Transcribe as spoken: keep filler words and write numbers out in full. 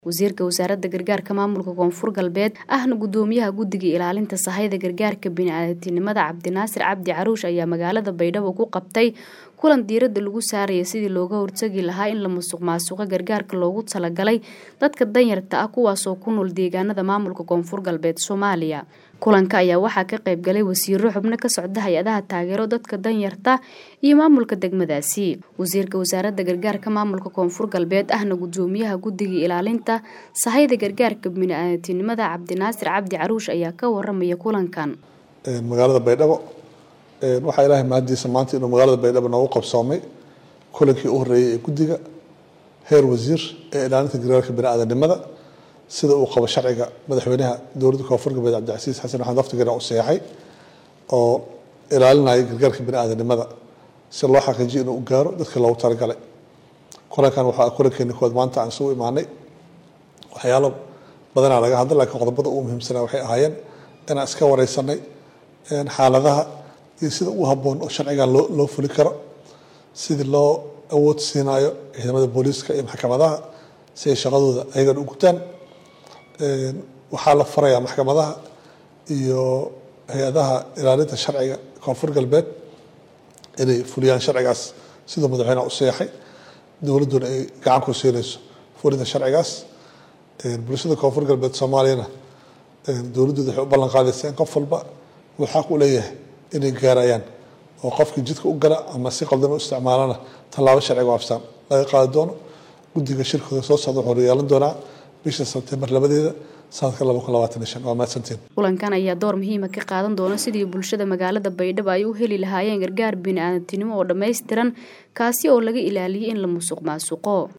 wasiirka wasaaradda gargaarka maamulka koonfur galbeed ahna gudoomiyaha guddiga ilaalinta sahayda gargaarka bini'aadantinimada Cabdinaasir Cabdi Caruush ayaa magaalada Baydhabo ku qabtay kulan diiradda lagu saarayay sidii looga hortagi lahaa in la musuqmaasuqo gargaarka loogu talagalay dadka danyarta ah kuwaas oo ku nool deegaanada maamulka koonfur galbeed Soomaaliya. kulanka ayaa waxaa ka qayb galay wasiirro xubno ka socda hay'adaha taageero dadka danyarta iyo maamulka degmadaasi. wasiirka wasaaradda gargaarka maamulka koonfur galbeed ahna gudoomiyaha guddiga ilaalinta sahayda gargaarka bini'aadantinimada Cabdinaasir Cabdi Caruush ayaa ka waramaya kulankan magaalada Baydhabo. waxaa ilaahay maadiisa maanta inuu magaalada Baydhabo noogu qabsoomay kulankii u horeeyay ee guddiga heer wasiir ee ilaalinta gargaarka bini'aadantinimada sida uu qabo sharciga madaxweynaha dowladda koonfur galbeed Cabdicasiis Xasan Maxamed Laftigeena u saxay oo ilaalinaya gargaarka bini'aadantinimada si loo xaqiijiyo inuu gaaro dadka loogu talagalay. kulankan waxaa kulankeena kood maanta aan soo imaanay waxyaalo badan laga hadlay laakiin qodobada ugu muhiimsan waxay ahaayeen inaan iska wareysanay xaaladaha iyo sida uu habboon oo sharciga loo loo fuli karo sidii loo awood siinayo ciidamada booliska iyo maxkamadaha si ay shaqadooda ayaga u gutaan. waxaa la farayaa maxkamadaha iyo hay'adaha ilaalinta sharciga koonfur galbeed inay fuliyaan sharcigaas sidoo madaxweynaha u saxay dowladuna ay gacan ku siinayso fulinta sharcigaas. bulshada koonfur galbeed Soomaaliyana dowladdu waxay u ballan qaadaysaa in qof walba uu xaq u leeyahay inay gaarayaan oo qofkii jidka u gala ama si qaldan u isticmaalana tallaabo sharci waafsan laga qaadi doono. guddiga shirkooda soo socda wuxuu yeelan doonaa bisha Sebtembar labadeeda sanadka laba kun labaatan iyo shan. waa mahadsantiin. kulankan ayaa door muhiim ah ka qaadan doona sidii bulshada magaalada Baydhabo ay u heli lahaayeen gargaar bini'aadantinimo oo dhameystiran kaasi oo laga ilaaliyay in la musuqmaasuqo.